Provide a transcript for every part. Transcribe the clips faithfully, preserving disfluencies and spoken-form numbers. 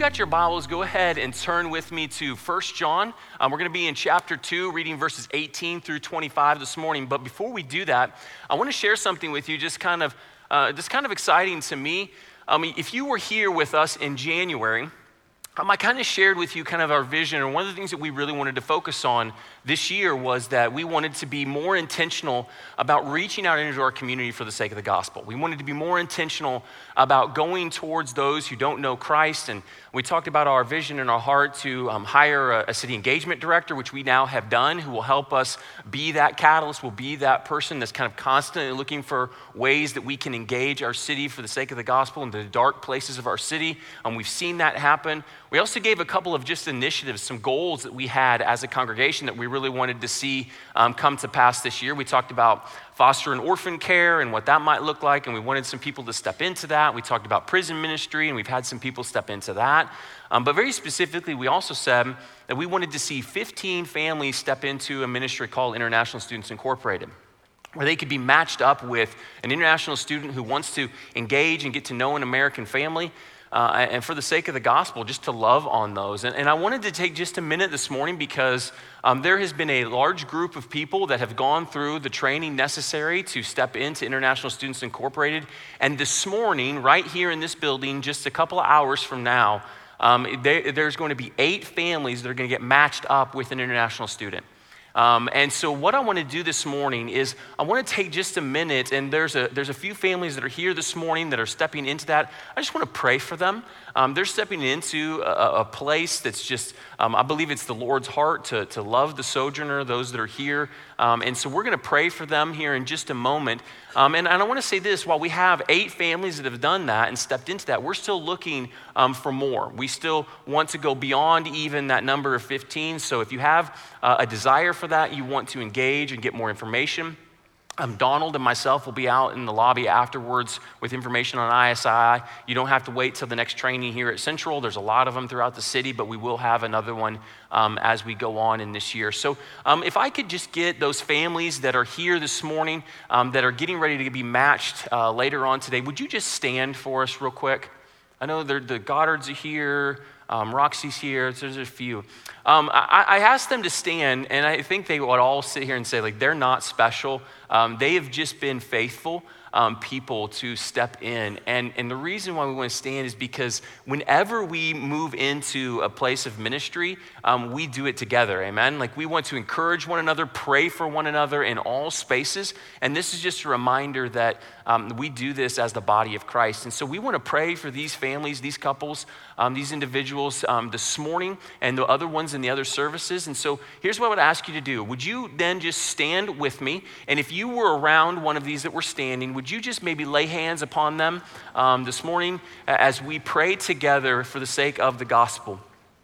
got your Bibles, go ahead and turn with me to First John. Um, we're going to be in chapter two, reading verses eighteen through twenty-five this morning. But before we do that, I want to share something with you, just kind of, uh, just kind of exciting to me. Um, if you were here with us in January, um, I kind of shared with you kind of our vision, and one of the things that we really wanted to focus on this year was that we wanted to be more intentional about reaching out into our community for the sake of the gospel. We wanted to be more intentional about going towards those who don't know Christ, and we talked about our vision in our heart to um, hire a, a city engagement director, which we now have done, who will help us be that catalyst, will be that person that's kind of constantly looking for ways that we can engage our city for the sake of the gospel in the dark places of our city. And um, we've seen that happen. We also gave a couple of just initiatives, some goals that we had as a congregation that we really wanted to see um, come to pass this year. We talked about foster and orphan care and what that might look like, and we wanted some people to step into that. We talked about prison ministry, and we've had some people step into that. Um, but very specifically, we also said that we wanted to see fifteen families step into a ministry called International Students Incorporated, where they could be matched up with an international student who wants to engage and get to know an American family, Uh, and for the sake of the gospel, just to love on those. And, and I wanted to take just a minute this morning because um, there has been a large group of people that have gone through the training necessary to step into International Students Incorporated. And this morning, right here in this building, just a couple of hours from now, um, they, there's going to be eight families that are going to get matched up with an international student. Um, and so what I want to do this morning is I want to take just a minute, and there's a there's a few families that are here this morning that are stepping into that. I just want to pray for them. Um, they're stepping into a, a place that's just, um, I believe it's the Lord's heart to, to love the sojourner, those that are here. Um, and so we're going to pray for them here in just a moment. Um, and, and I want to say this, while we have eight families that have done that and stepped into that, we're still looking um, for more. We still want to go beyond even that number of fifteen. So if you have uh, a desire for that, you want to engage and get more information, Um, Donald and myself will be out in the lobby afterwards with information on I S I. You don't have to wait till the next training here at Central. There's a lot of them throughout the city, but we will have another one um, as we go on in this year. So um, if I could just get those families that are here this morning, um, that are getting ready to be matched uh, later on today, would you just stand for us real quick? I know the Goddards are here. Um, Roxy's here, so there's a few. Um, I, I asked them to stand, and I think they would all sit here and say, like, they're not special. Um, they have just been faithful um, people to step in. And, and the reason why we want to stand is because whenever we move into a place of ministry, um, we do it together, amen? Like, we want to encourage one another, pray for one another in all spaces. And this is just a reminder that um, we do this as the body of Christ. And so we want to pray for these families, these couples, um, these individuals um, this morning, and the other ones in the other services. And so here's what I would ask you to do. Would you then just stand with me? And if you were around one of these that were standing, would you just maybe lay hands upon them um, this morning as we pray together for the sake of the gospel?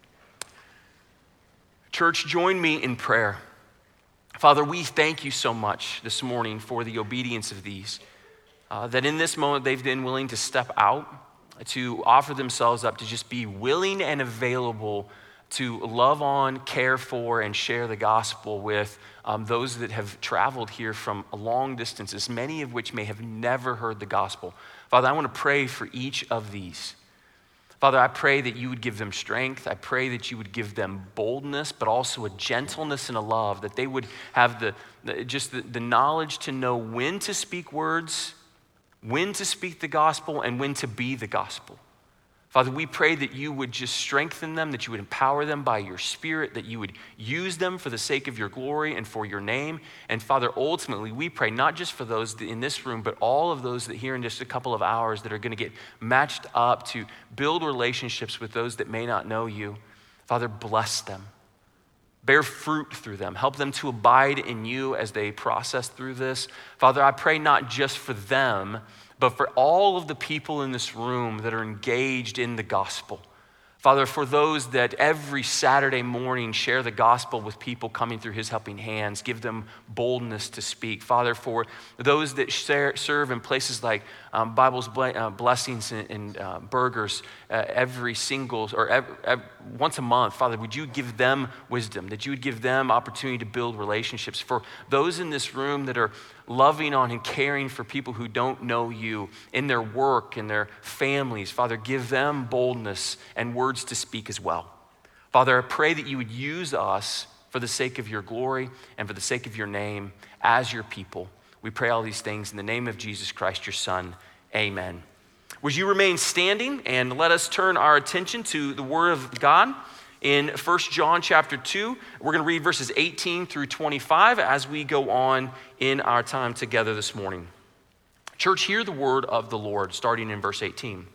Church, join me in prayer. Father, we thank you so much this morning for the obedience of these, uh, that in this moment they've been willing to step out, to offer themselves up, to just be willing and available to love on, care for, and share the gospel with um, those that have traveled here from long distances, many of which may have never heard the gospel. Father, I want to pray for each of these. Father, I pray that you would give them strength. I pray that you would give them boldness, but also a gentleness and a love, that they would have the, the just the, the knowledge to know when to speak words, when to speak the gospel, and when to be the gospel. Father, we pray that you would just strengthen them, that you would empower them by your Spirit, that you would use them for the sake of your glory and for your name. And Father, ultimately, we pray not just for those in this room, but all of those that here in just a couple of hours that are going to get matched up to build relationships with those that may not know you. Father, bless them. Bear fruit through them. Help them to abide in you as they process through this. Father, I pray not just for them, but for all of the people in this room that are engaged in the gospel. Father, for those that every Saturday morning share the gospel with people coming through his helping hands, give them boldness to speak. Father, for those that share, serve in places like um, Bible's ble- uh, Blessings and, and uh, Burgers uh, every single, or every, every, once a month, Father, would you give them wisdom, that you would give them opportunity to build relationships. For those in this room that are loving on and caring for people who don't know you in their work, in their families. Father, give them boldness and words to speak as well. Father, I pray that you would use us for the sake of your glory and for the sake of your name as your people. We pray all these things in the name of Jesus Christ, your Son. Amen. Would you remain standing and let us turn our attention to the Word of God in First John chapter two. We're going to read verses eighteen through twenty-five as we go on in our time together this morning. Church, hear the word of the Lord, starting in verse eighteen.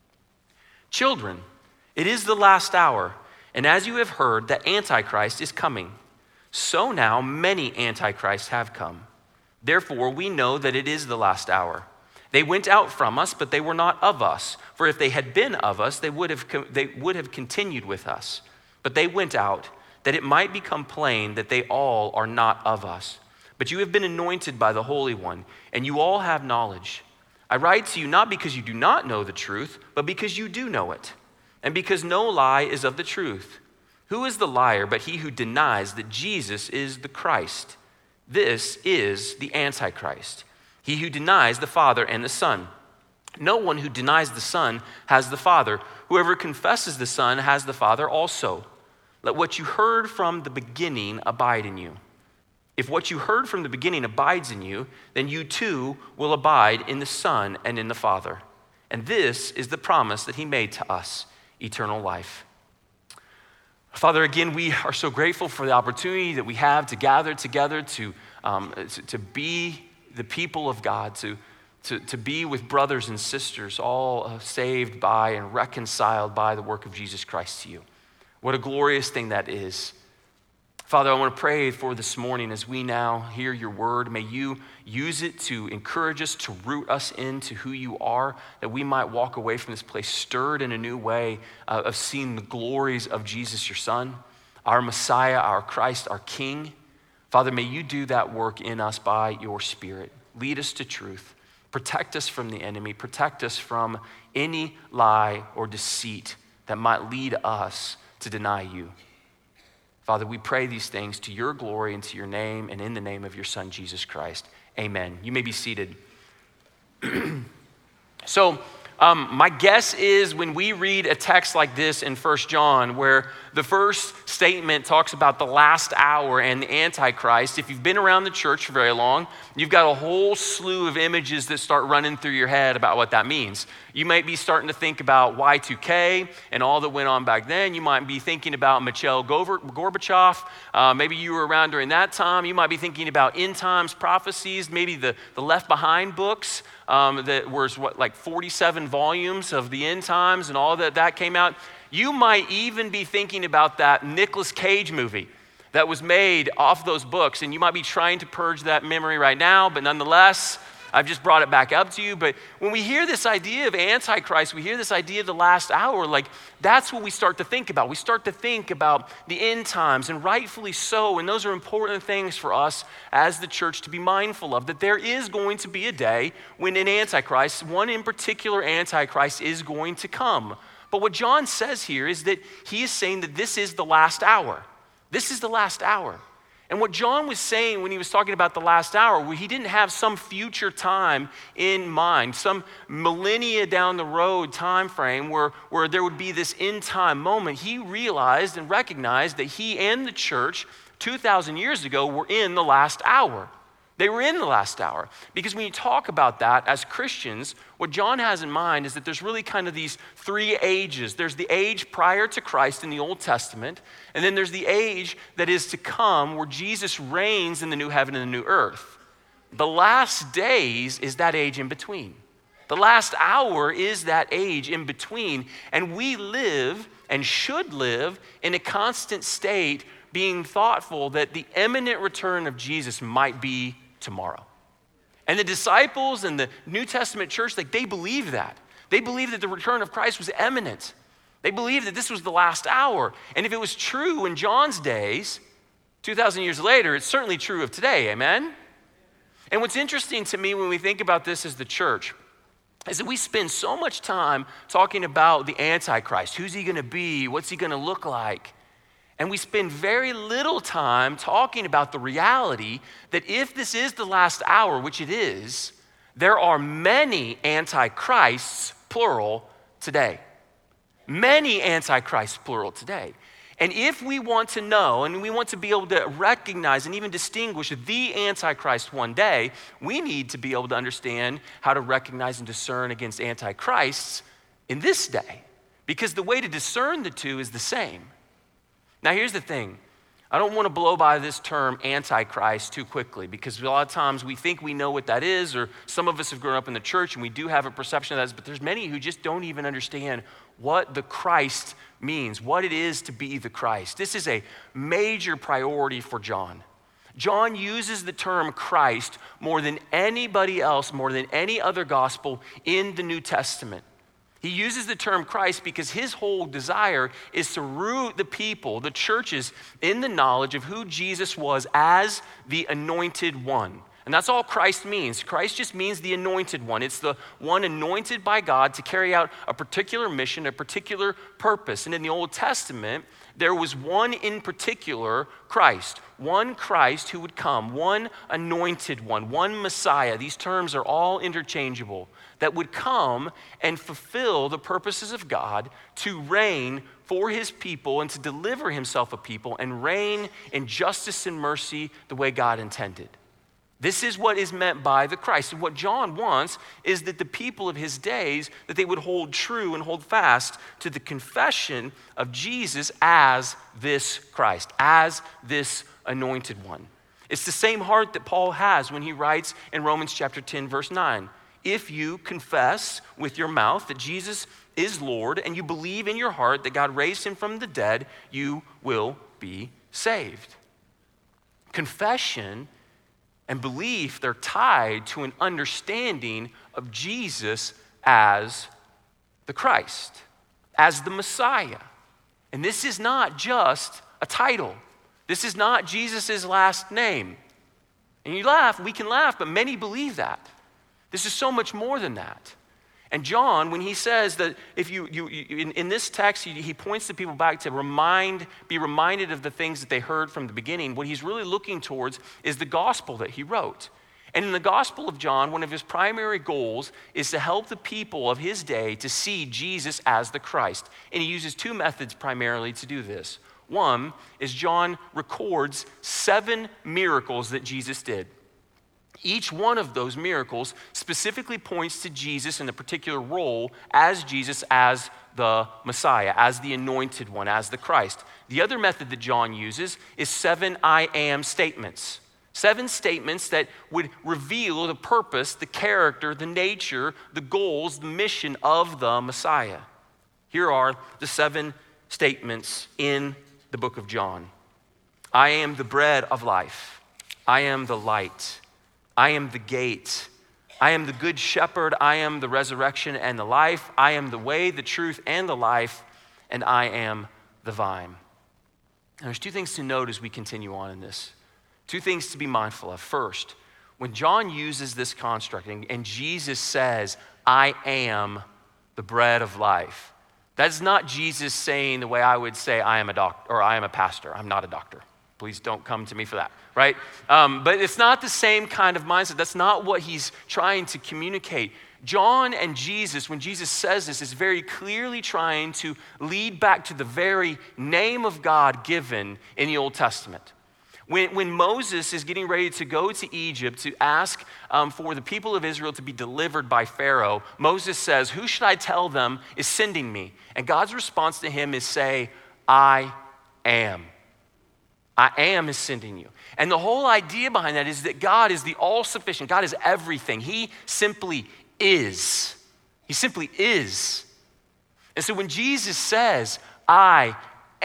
Children, it is the last hour, and as you have heard that Antichrist is coming, so now many Antichrists have come. Therefore, we know that it is the last hour. They went out from us, but they were not of us. For if they had been of us, they would have, they would have continued with us. But they went out, that it might become plain that they all are not of us. But you have been anointed by the Holy One, and you all have knowledge. I write to you not because you do not know the truth, but because you do know it, and because no lie is of the truth. Who is the liar but he who denies that Jesus is the Christ? This is the Antichrist, he who denies the Father and the Son. No one who denies the Son has the Father. Whoever confesses the Son has the Father also. Let what you heard from the beginning abide in you. If what you heard from the beginning abides in you, then you too will abide in the Son and in the Father. And this is the promise that he made to us, eternal life. Father, again, we are so grateful for the opportunity that we have to gather together to, um, to, to be the people of God, to, to, to be with brothers and sisters, all uh, saved by and reconciled by the work of Jesus Christ to you. What a glorious thing that is. Father, I want to pray for this morning as we now hear your word. May you use it to encourage us, to root us into who you are, that we might walk away from this place stirred in a new way uh, of seeing the glories of Jesus, your Son, our Messiah, our Christ, our King. Father, may you do that work in us by your Spirit. Lead us to truth. Protect us from the enemy. Protect us from any lie or deceit that might lead us to deny you. Father, we pray these things to your glory and to your name and in the name of your Son, Jesus Christ. Amen. You may be seated. So, um, my guess is when we read a text like this in First John, where the first statement talks about the last hour and the Antichrist, if you've been around the church for very long, you've got a whole slew of images that start running through your head about what that means. You might be starting to think about Y two K and all that went on back then. You might be thinking about Mikhail Gorbachev. Uh, maybe you were around during that time. You might be thinking about end times prophecies, maybe the, the Left Behind books um, that was what, like forty-seven volumes of the end times and all that that came out. You might even be thinking about that Nicolas Cage movie that was made off those books, and you might be trying to purge that memory right now, but nonetheless, I've just brought it back up to you. But when we hear this idea of Antichrist, we hear this idea of the last hour, like that's what we start to think about. We start to think about the end times, and rightfully so, and those are important things for us as the church to be mindful of, that there is going to be a day when an Antichrist, one in particular Antichrist, is going to come. But what John says here is that he is saying that this is the last hour. This is the last hour. And what John was saying when he was talking about the last hour, where he didn't have some future time in mind, some millennia down the road time frame where, where there would be this end time moment. He realized and recognized that he and the church two thousand years ago were in the last hour. They were in the last hour. Because when you talk about that as Christians, what John has in mind is that there's really kind of these three ages. There's the age prior to Christ in the Old Testament, and then there's the age that is to come where Jesus reigns in the new heaven and the new earth. The last days is that age in between. The last hour is that age in between, and we live and should live in a constant state being thoughtful that the imminent return of Jesus might be tomorrow. And the disciples and the New Testament church, like they believe that. They believe that the return of Christ was imminent. They believed that this was the last hour. And if it was true in John's days, two thousand years later, it's certainly true of today, amen? And what's interesting to me when we think about this as the church is that we spend so much time talking about the Antichrist. Who's he gonna be? What's he gonna look like? And we spend very little time talking about the reality that if this is the last hour, which it is, there are many antichrists, plural, today. Many antichrists, plural, today. And if we want to know and we want to be able to recognize and even distinguish the Antichrist one day, we need to be able to understand how to recognize and discern against antichrists in this day. Because the way to discern the two is the same. Now, here's the thing. I don't want to blow by this term antichrist too quickly because a lot of times we think we know what that is, or some of us have grown up in the church and we do have a perception of that, but there's many who just don't even understand what the Christ means, what it is to be the Christ. This is a major priority for John. John uses the term Christ more than anybody else, more than any other gospel in the New Testament. He uses the term Christ because his whole desire is to root the people, the churches, in the knowledge of who Jesus was as the anointed one. And that's all Christ means. Christ just means the anointed one. It's the one anointed by God to carry out a particular mission, a particular purpose. And in the Old Testament, there was one in particular Christ, one Christ who would come, one anointed one, one Messiah. These terms are all interchangeable, that would come and fulfill the purposes of God to reign for his people and to deliver himself a people and reign in justice and mercy the way God intended. This is what is meant by the Christ. And what John wants is that the people of his days, that they would hold true and hold fast to the confession of Jesus as this Christ, as this anointed one. It's the same heart that Paul has when he writes in Romans chapter ten, verse nine. If you confess with your mouth that Jesus is Lord and you believe in your heart that God raised him from the dead, you will be saved. Confession and belief, they're tied to an understanding of Jesus as the Christ, as the Messiah. And this is not just a title. This is not Jesus' last name. And you laugh, we can laugh, but many believe that. This is so much more than that. And John, when he says that if you, you, you in, in this text, he, he points the people back to remind, be reminded of the things that they heard from the beginning. What he's really looking towards is the gospel that he wrote. And in the Gospel of John, one of his primary goals is to help the people of his day to see Jesus as the Christ. And he uses two methods primarily to do this. One is John records seven miracles that Jesus did. Each one of those miracles specifically points to Jesus in a particular role as Jesus, as the Messiah, as the anointed one, as the Christ. The other method that John uses is seven I am statements. Seven statements that would reveal the purpose, the character, the nature, the goals, the mission of the Messiah. Here are the seven statements in the book of John. I am the bread of life. I am the light. I am the gate. I am the good shepherd. I am the resurrection and the life. I am the way, the truth, and the life. And I am the vine. And there's two things to note as we continue on in this. Two things to be mindful of. First, when John uses this construct and, and Jesus says, I am the bread of life, that's not Jesus saying the way I would say I am a doctor or I am a pastor. I'm not a doctor. Please don't come to me for that, right? Um, but it's not the same kind of mindset. That's not what he's trying to communicate. John and Jesus, when Jesus says this, is very clearly trying to lead back to the very name of God given in the Old Testament. When, when Moses is getting ready to go to Egypt to ask um, for the people of Israel to be delivered by Pharaoh, Moses says, who should I tell them is sending me? And God's response to him is say, I am. I am is sending you. And the whole idea behind that is that God is the all-sufficient. God is everything. He simply is. He simply is. And so when Jesus says, I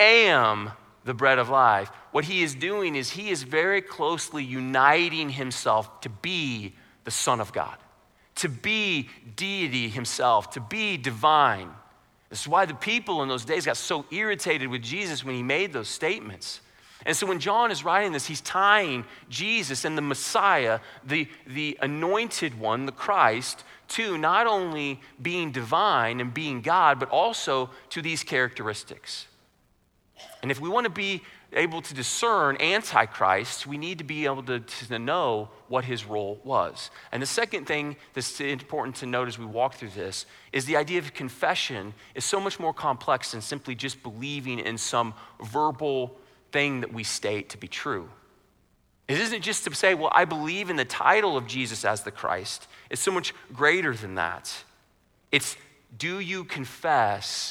am the bread of life, what he is doing is he is very closely uniting himself to be the Son of God, to be deity himself, to be divine. This is why the people in those days got so irritated with Jesus when he made those statements. And so when John is writing this, he's tying Jesus and the Messiah, the, the anointed one, the Christ, to not only being divine and being God, but also to these characteristics. And if we want to be able to discern Antichrist, we need to be able to, to know what his role was. And the second thing that's important to note as we walk through this is the idea of confession is so much more complex than simply just believing in some verbal thing that we state to be true. It isn't just to say, well, I believe in the title of Jesus as the Christ. It's so much greater than that. It's, do you confess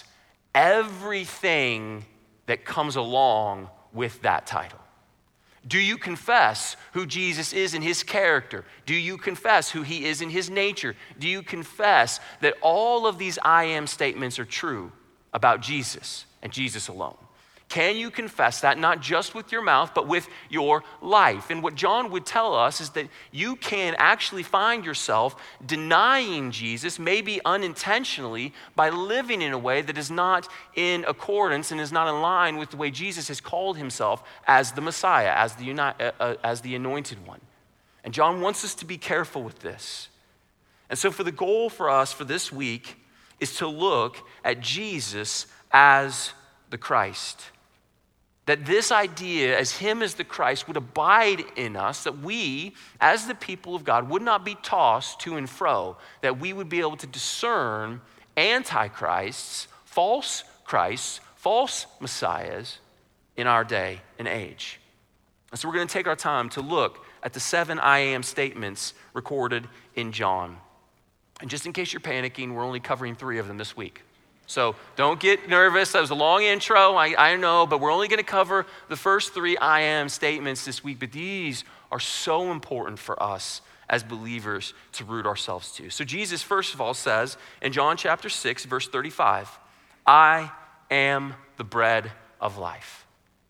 everything that comes along with that title? Do you confess who Jesus is in his character? Do you confess who he is in his nature? Do you confess that all of these I am statements are true about Jesus and Jesus alone? Can you confess that not just with your mouth, but with your life? And what John would tell us is that you can actually find yourself denying Jesus, maybe unintentionally, by living in a way that is not in accordance and is not in line with the way Jesus has called himself as the Messiah, as the, uni- uh, uh, as the anointed one. And John wants us to be careful with this. And so for the goal for us for this week is to look at Jesus as the Christ. That this idea as him as the Christ would abide in us, that we, as the people of God, would not be tossed to and fro, that we would be able to discern antichrists, false Christs, false messiahs in our day and age. And so we're going to take our time to look at the seven I am statements recorded in John. And just in case you're panicking, we're only covering three of them this week. So don't get nervous. That was a long intro, I, I know, but we're only going to cover the first three I am statements this week. But these are so important for us as believers to root ourselves to. So Jesus, first of all, says in John chapter six, verse thirty-five, I am the bread of life.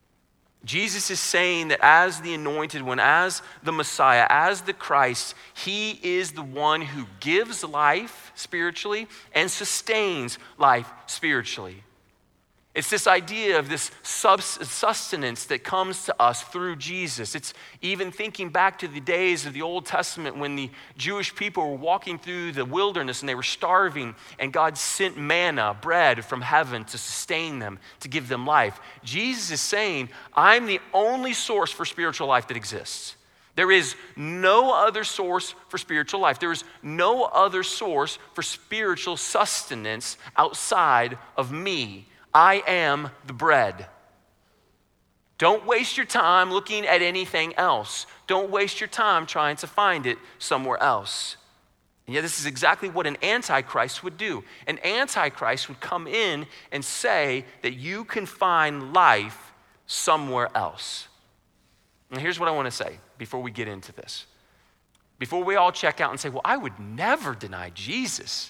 Jesus is saying that as the anointed one, as the Messiah, as the Christ, he is the one who gives life spiritually and sustains life spiritually. It's this idea of this sustenance that comes to us through Jesus. It's even thinking back to the days of the Old Testament when the Jewish people were walking through the wilderness and they were starving, and God sent manna, bread from heaven to sustain them, to give them life. Jesus is saying, I'm the only source for spiritual life that exists. There is no other source for spiritual life. There is no other source for spiritual sustenance outside of me. I am the bread. Don't waste your time looking at anything else. Don't waste your time trying to find it somewhere else. And yet this is exactly what an antichrist would do. An antichrist would come in and say that you can find life somewhere else. And here's what I want to say before we get into this. Before we all check out and say, well, I would never deny Jesus.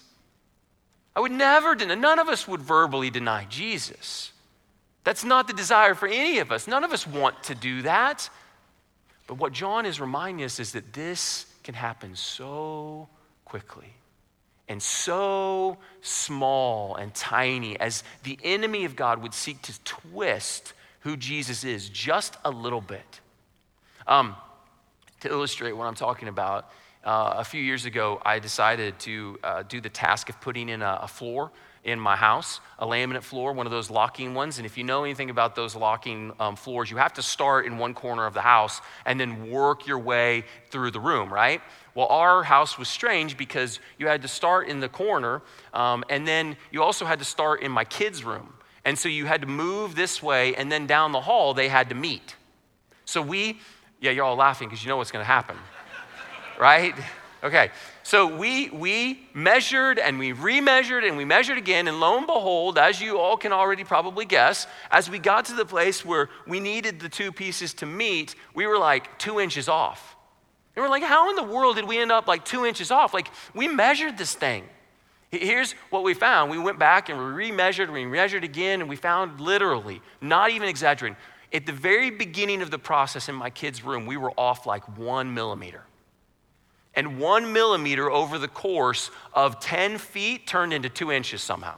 I would never deny, none of us would verbally deny Jesus. That's not the desire for any of us. None of us want to do that. But what John is reminding us is that this can happen so quickly and so small and tiny as the enemy of God would seek to twist who Jesus is just a little bit. Um, to illustrate what I'm talking about, Uh, a few years ago, I decided to uh, do the task of putting in a, a floor in my house, a laminate floor, one of those locking ones. And if you know anything about those locking um, floors, you have to start in one corner of the house and then work your way through the room, right? Well, our house was strange because you had to start in the corner, um, and then you also had to start in my kids' room. And so you had to move this way, and then down the hall, they had to meet. So we, yeah, you're all laughing because you know what's going to happen. Right? Okay. So we we measured and we remeasured and we measured again, and lo and behold, as you all can already probably guess, as we got to the place where we needed the two pieces to meet, we were like two inches off. And we're like, how in the world did we end up like two inches off? Like, we measured this thing. Here's what we found. We went back and we remeasured, we measured again, and we found literally, not even exaggerating, at the very beginning of the process in my kids' room, we were off like one millimeter. And one millimeter over the course of ten feet turned into two inches somehow.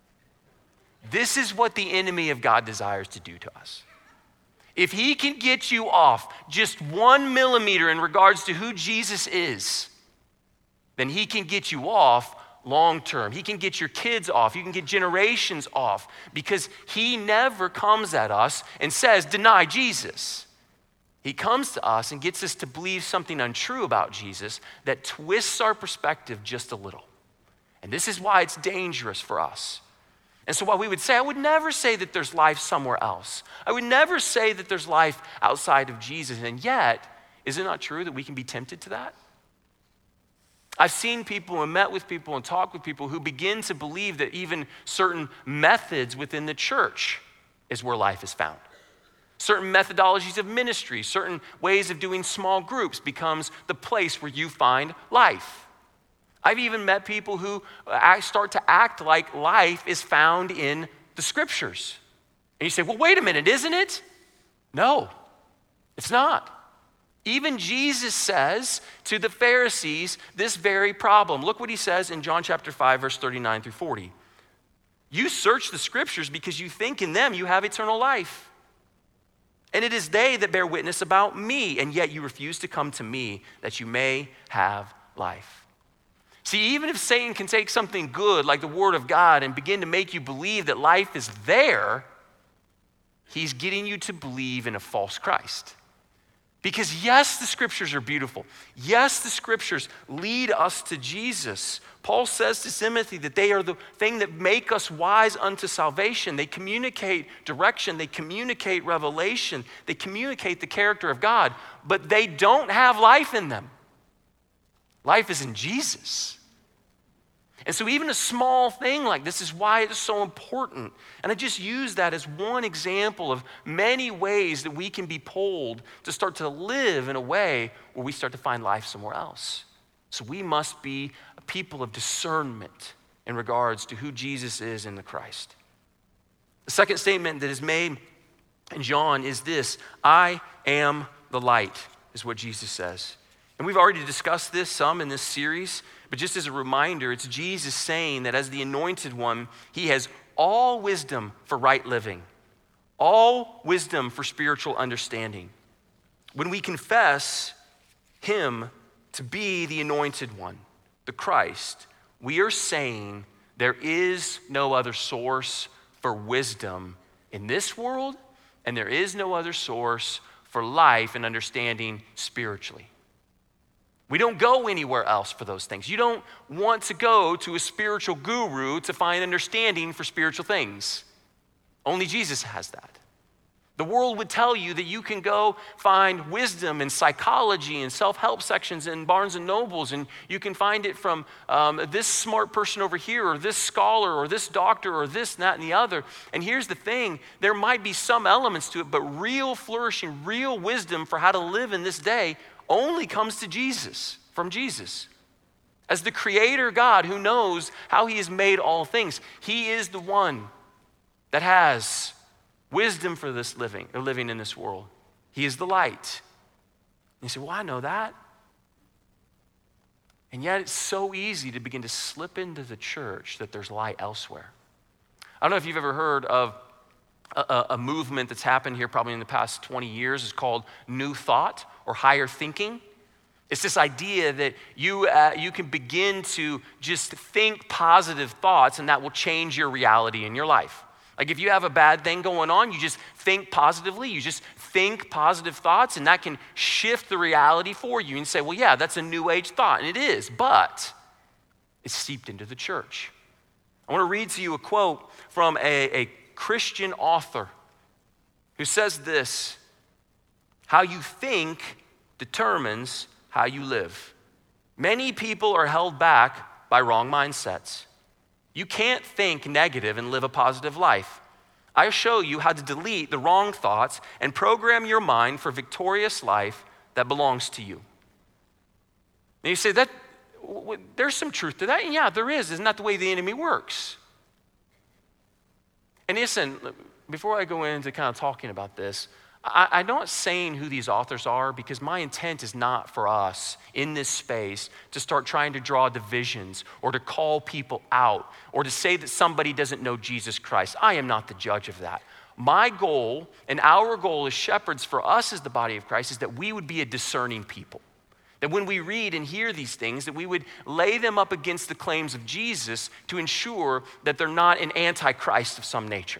This is what the enemy of God desires to do to us. If he can get you off just one millimeter in regards to who Jesus is, then he can get you off long term. He can get your kids off. You can get generations off because he never comes at us and says, deny Jesus. He comes to us and gets us to believe something untrue about Jesus that twists our perspective just a little. And this is why it's dangerous for us. And so while we would say, I would never say that there's life somewhere else. I would never say that there's life outside of Jesus. And yet, is it not true that we can be tempted to that? I've seen people and met with people and talked with people who begin to believe that even certain methods within the church is where life is found. Certain methodologies of ministry, certain ways of doing small groups becomes the place where you find life. I've even met people who start to act like life is found in the scriptures. And you say, well, wait a minute, isn't it? No, it's not. Even Jesus says to the Pharisees this very problem. Look what he says in John chapter five, verse thirty-nine through forty. You search the scriptures because you think in them you have eternal life. And it is they that bear witness about me, and yet you refuse to come to me that you may have life. See, even if Satan can take something good like the word of God and begin to make you believe that life is there, he's getting you to believe in a false Christ. Because yes, the scriptures are beautiful. Yes, the scriptures lead us to Jesus. Paul says to Timothy that they are the thing that make us wise unto salvation. They communicate direction. They communicate revelation. They communicate the character of God, but they don't have life in them. Life is in Jesus. And so even a small thing like this is why it's so important. And I just use that as one example of many ways that we can be pulled to start to live in a way where we start to find life somewhere else. So we must be a people of discernment in regards to who Jesus is in the Christ. The second statement that is made in John is this: I am the light, is what Jesus says. And we've already discussed this some in this series, but just as a reminder, it's Jesus saying that as the anointed one, he has all wisdom for right living, all wisdom for spiritual understanding. When we confess him to be the anointed one, the Christ, we are saying there is no other source for wisdom in this world, and there is no other source for life and understanding spiritually. We don't go anywhere else for those things. You don't want to go to a spiritual guru to find understanding for spiritual things. Only Jesus has that. The world would tell you that you can go find wisdom in psychology and self-help sections in Barnes and Nobles, and you can find it from um, this smart person over here, or this scholar, or this doctor, or this, and that, and the other. And here's the thing, there might be some elements to it, but real flourishing, real wisdom for how to live in this day only comes to Jesus, from Jesus. As the creator God who knows how he has made all things, he is the one that has wisdom for this living, or living in this world. He is the light. And you say, well, I know that. And yet it's so easy to begin to slip into the church that there's light elsewhere. I don't know if you've ever heard of a, a movement that's happened here probably in the past twenty years. It's called New Thought or higher thinking. It's this idea that you uh, you can begin to just think positive thoughts and that will change your reality in your life. Like if you have a bad thing going on, you just think positively, you just think positive thoughts, and that can shift the reality for you and say, well, yeah, that's a new age thought, and it is, but it's seeped into the church. I want to read to you a quote from a, a Christian author who says this: how you think determines how you live. Many people are held back by wrong mindsets. You can't think negative and live a positive life. I show you how to delete the wrong thoughts and program your mind for victorious life that belongs to you. And you say, that there's some truth to that. And yeah, there is. Isn't that the way the enemy works? And listen, before I go into kind of talking about this, I, I'm not saying who these authors are, because my intent is not for us in this space to start trying to draw divisions or to call people out or to say that somebody doesn't know Jesus Christ. I am not the judge of that. My goal and our goal as shepherds for us as the body of Christ is that we would be a discerning people. That when we read and hear these things, that we would lay them up against the claims of Jesus to ensure that they're not an antichrist of some nature.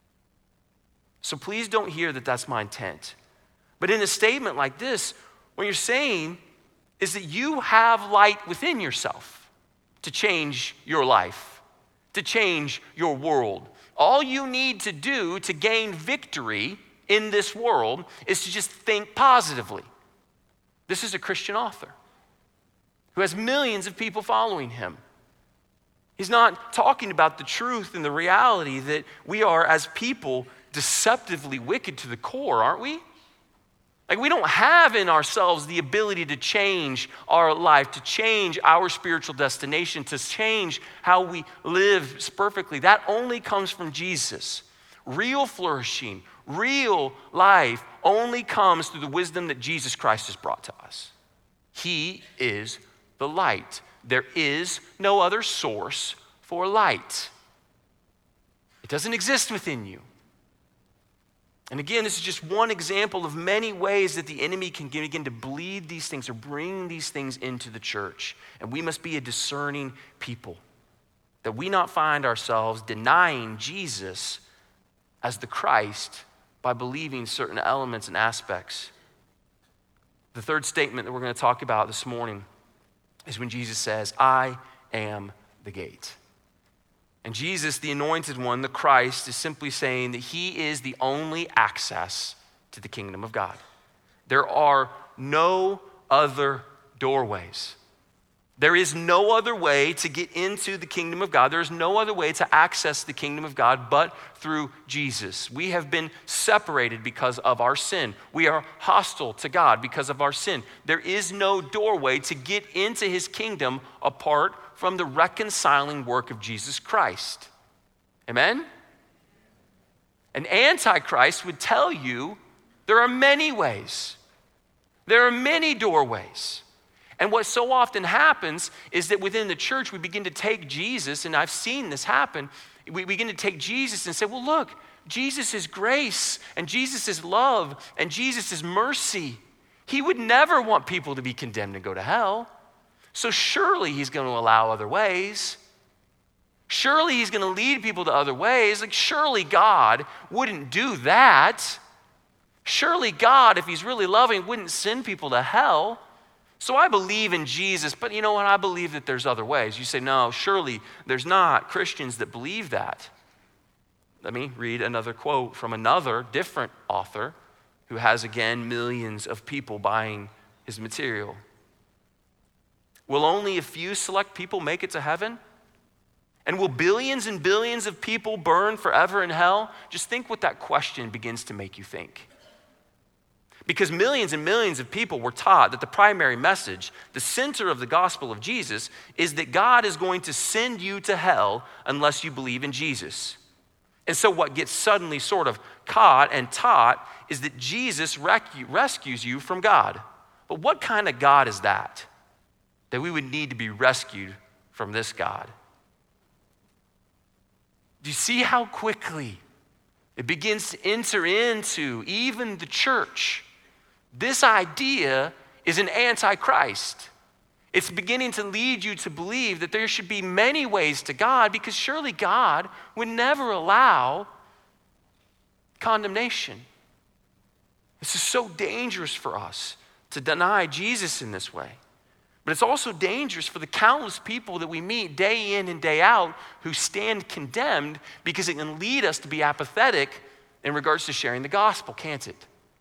So please don't hear that that's my intent. But in a statement like this, what you're saying is that you have light within yourself to change your life, to change your world. All you need to do to gain victory in this world is to just think positively. This is a Christian author who has millions of people following him. He's not talking about the truth and the reality that we are, as people, deceptively wicked to the core, aren't we? Like, we don't have in ourselves the ability to change our life, to change our spiritual destination, to change how we live perfectly. That only comes from Jesus. Real flourishing, real life only comes through the wisdom that Jesus Christ has brought to us. He is the light. There is no other source for light. It doesn't exist within you. And again, this is just one example of many ways that the enemy can begin to bleed these things or bring these things into the church. And we must be a discerning people, that we not find ourselves denying Jesus as the Christ by believing certain elements and aspects. The third statement that we're going to talk about this morning is when Jesus says, I am the gate. And Jesus, the anointed one, the Christ, is simply saying that he is the only access to the kingdom of God. There are no other doorways. There is no other way to get into the kingdom of God. There is no other way to access the kingdom of God but through Jesus. We have been separated because of our sin. We are hostile to God because of our sin. There is no doorway to get into his kingdom apart from the reconciling work of Jesus Christ. Amen? An antichrist would tell you there are many ways. There are many doorways. And what so often happens is that within the church, we begin to take Jesus, and I've seen this happen, we begin to take Jesus and say, well, look, Jesus is grace, and Jesus is love, and Jesus is mercy. He would never want people to be condemned and go to hell. So surely he's going to allow other ways. Surely he's going to lead people to other ways. Like, surely God wouldn't do that. Surely God, if he's really loving, wouldn't send people to hell. So I believe in Jesus, but you know what? I believe that there's other ways. You say, no, surely there's not Christians that believe that. Let me read another quote from another different author who has, again, millions of people buying his material. Will only a few select people make it to heaven? And will billions and billions of people burn forever in hell? Just think what that question begins to make you think. Because millions and millions of people were taught that the primary message, the center of the gospel of Jesus, is that God is going to send you to hell unless you believe in Jesus. And so what gets suddenly sort of caught and taught is that Jesus rec- rescues you from God. But what kind of God is that? That we would need to be rescued from this God. Do you see how quickly it begins to enter into even the church? This idea is an antichrist. It's beginning to lead you to believe that there should be many ways to God, because surely God would never allow condemnation. This is so dangerous for us to deny Jesus in this way. But it's also dangerous for the countless people that we meet day in and day out who stand condemned, because it can lead us to be apathetic in regards to sharing the gospel, can't it?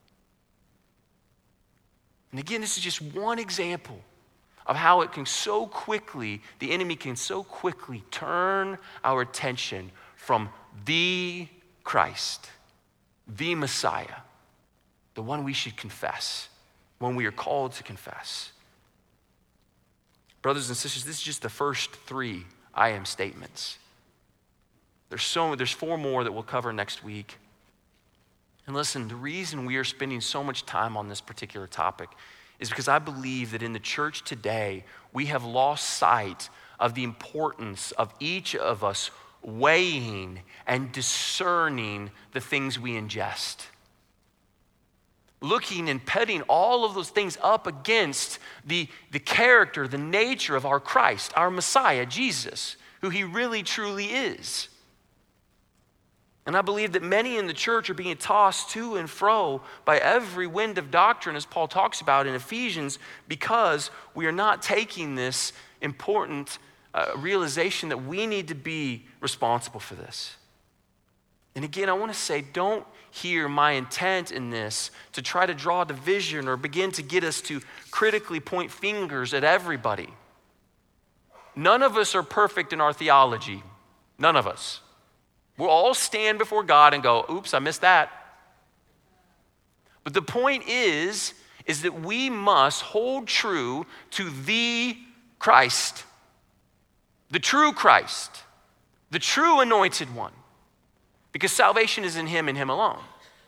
And again, this is just one example of how it can so quickly, the enemy can so quickly turn our attention from the Christ, the Messiah, the one we should confess, one we are called to confess. Brothers and sisters, this is just the first three I am statements. There's so there's four more that we'll cover next week. And listen, the reason we are spending so much time on this particular topic is because I believe that in the church today, we have lost sight of the importance of each of us weighing and discerning the things we ingest. looking and petting all of those things up against the, the character, the nature of our Christ, our Messiah, Jesus, who he really truly is. And I believe that many in the church are being tossed to and fro by every wind of doctrine, as Paul talks about in Ephesians, because we are not taking this important uh, realization that we need to be responsible for this. And again, I want to say, don't hear my intent in this to try to draw division or begin to get us to critically point fingers at everybody. None of us are perfect in our theology. None of us. We'll all stand before God and go, oops, I missed that. But the point is, is that we must hold true to the Christ, the true Christ, the true anointed one, because salvation is in him and him alone.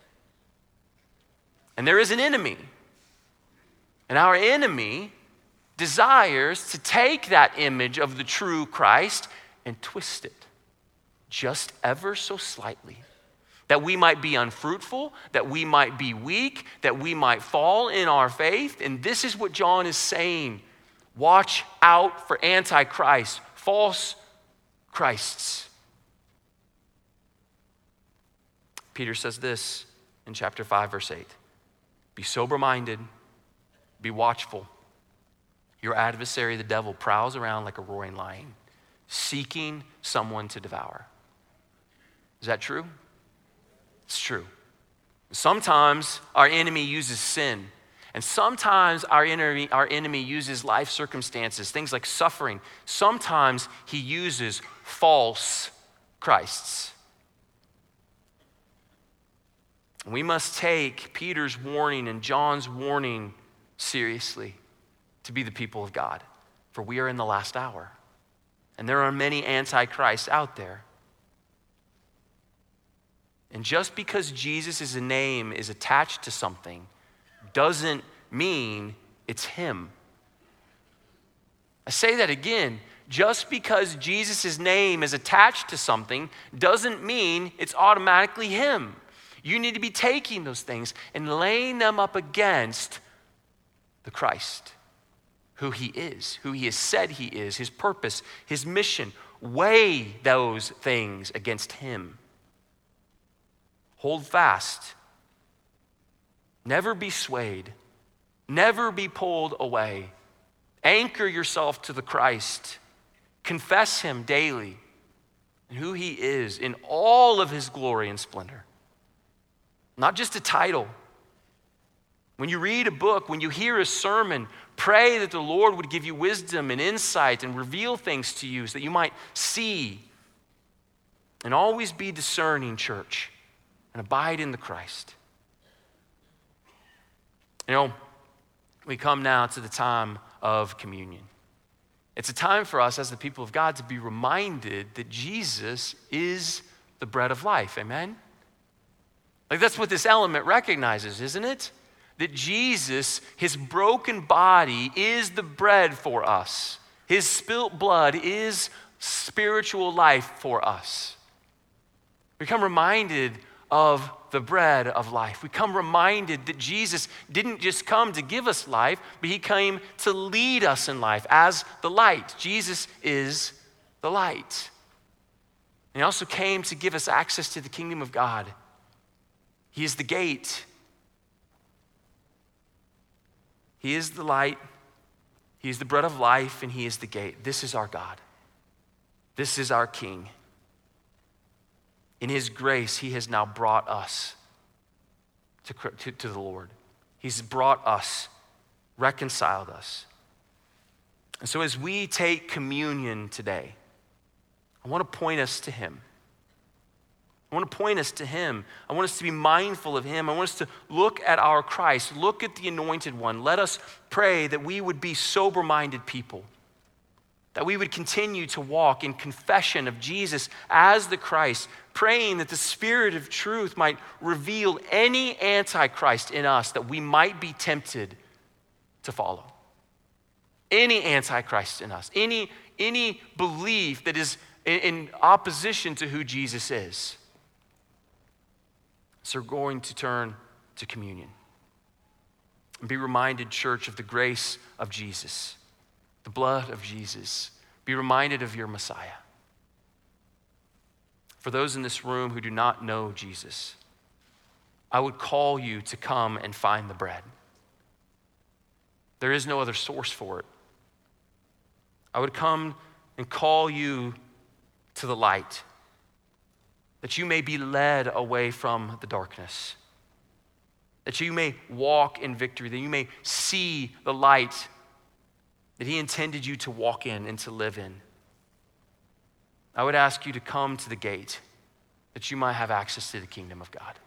And there is an enemy, and our enemy desires to take that image of the true Christ and twist it just ever so slightly, that we might be unfruitful, that we might be weak, that we might fall in our faith. And this is what John is saying. Watch out for antichrist, false Christs. Peter says this in chapter five, verse eight. Be sober-minded, be watchful. Your adversary, the devil, prowls around like a roaring lion, seeking someone to devour. Is that true? It's true. Sometimes our enemy uses sin, and sometimes our enemy, our enemy uses life circumstances, things like suffering. Sometimes he uses false Christs. We must take Peter's warning and John's warning seriously to be the people of God, for we are in the last hour. And there are many antichrists out there. And just because Jesus' name is attached to something doesn't mean it's him. I say that again. Just because Jesus' name is attached to something doesn't mean it's automatically him. You need to be taking those things and laying them up against the Christ, who he is, who he has said he is, his purpose, his mission. Weigh those things against him. Hold fast. Never be swayed. Never be pulled away. Anchor yourself to the Christ. Confess him daily and who he is in all of his glory and splendor. Not just a title. When you read a book, when you hear a sermon, pray that the Lord would give you wisdom and insight and reveal things to you so that you might see. And always be discerning, church, and abide in the Christ. You know, we come now to the time of communion. It's a time for us as the people of God to be reminded that Jesus is the bread of life. Amen? Like that's what this element recognizes, isn't it? That Jesus, his broken body is the bread for us. His spilt blood is spiritual life for us. We become reminded of the bread of life. We become reminded that Jesus didn't just come to give us life, but he came to lead us in life as the light. Jesus is the light. And he also came to give us access to the kingdom of God. He is the gate. He is the light. He is the bread of life, and he is the gate. This is our God. This is our King. In his grace, he has now brought us to, to, to the Lord. He's brought us, reconciled us. And so as we take communion today, I want to point us to him. I want to point us to him. I want us to be mindful of him. I want us to look at our Christ, look at the anointed one. Let us pray that we would be sober-minded people, that we would continue to walk in confession of Jesus as the Christ, praying that the Spirit of truth might reveal any antichrist in us that we might be tempted to follow. Any antichrist in us, any, any belief that is in, in opposition to who Jesus is. So we're going to turn to communion. And be reminded, church, of the grace of Jesus, the blood of Jesus. Be reminded of your Messiah. For those in this room who do not know Jesus, I would call you to come and find the bread. There is no other source for it. I would come and call you to the light, that you may be led away from the darkness, that you may walk in victory, that you may see the light that he intended you to walk in and to live in. I would ask you to come to the gate that you might have access to the kingdom of God.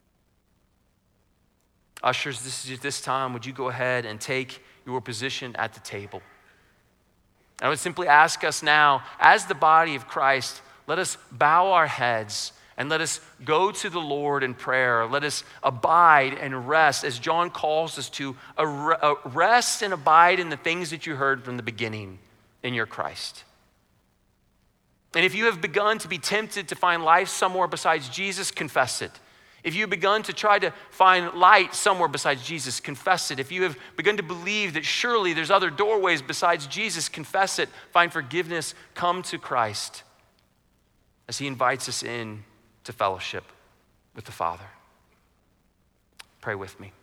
Ushers, this is this time, would you go ahead and take your position at the table? I would simply ask us now, as the body of Christ, let us bow our heads and let us go to the Lord in prayer. Let us abide and rest, as John calls us to, rest and abide in the things that you heard from the beginning in your Christ. And if you have begun to be tempted to find life somewhere besides Jesus, confess it. If you've begun to try to find light somewhere besides Jesus, confess it. If you have begun to believe that surely there's other doorways besides Jesus, confess it. Find forgiveness. Come to Christ as he invites us in to fellowship with the Father. Pray with me.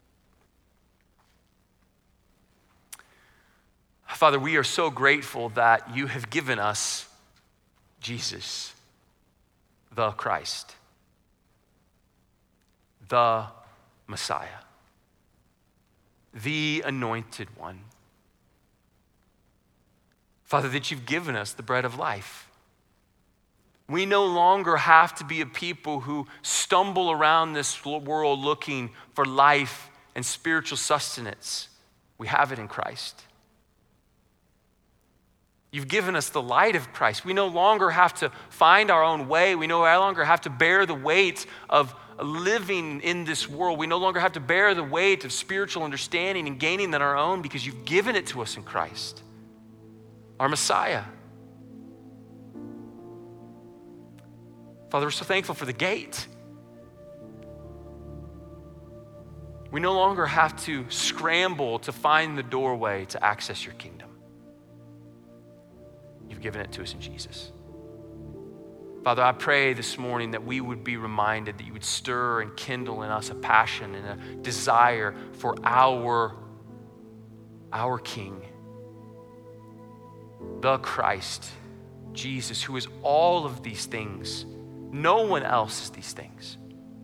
Father, we are so grateful that you have given us Jesus, the Christ, the Messiah, the anointed one. Father, that you've given us the bread of life. We no longer have to be a people who stumble around this world looking for life and spiritual sustenance. We have it in Christ. You've given us the light of Christ. We no longer have to find our own way. We no longer have to bear the weight of living in this world. We no longer have to bear the weight of spiritual understanding and gaining that our own, because you've given it to us in Christ, our Messiah. Father, we're so thankful for the gate. We no longer have to scramble to find the doorway to access your kingdom. You've given it to us in Jesus. Father, I pray this morning that we would be reminded that you would stir and kindle in us a passion and a desire for our, our King, the Christ, Jesus, who is all of these things. No one else is these things.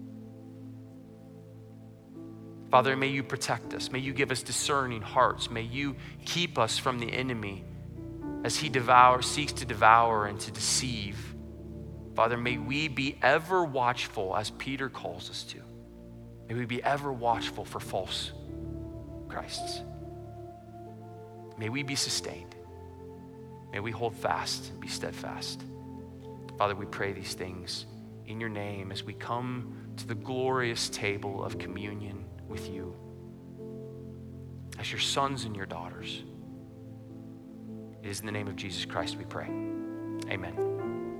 Father, may you protect us. May you give us discerning hearts. May you keep us from the enemy as he devours, seeks to devour and to deceive. Father, may we be ever watchful, as Peter calls us to. May we be ever watchful for false Christs. May we be sustained. May we hold fast and be steadfast. Father, we pray these things in your name as we come to the glorious table of communion with you as your sons and your daughters. It is in the name of Jesus Christ we pray. Amen.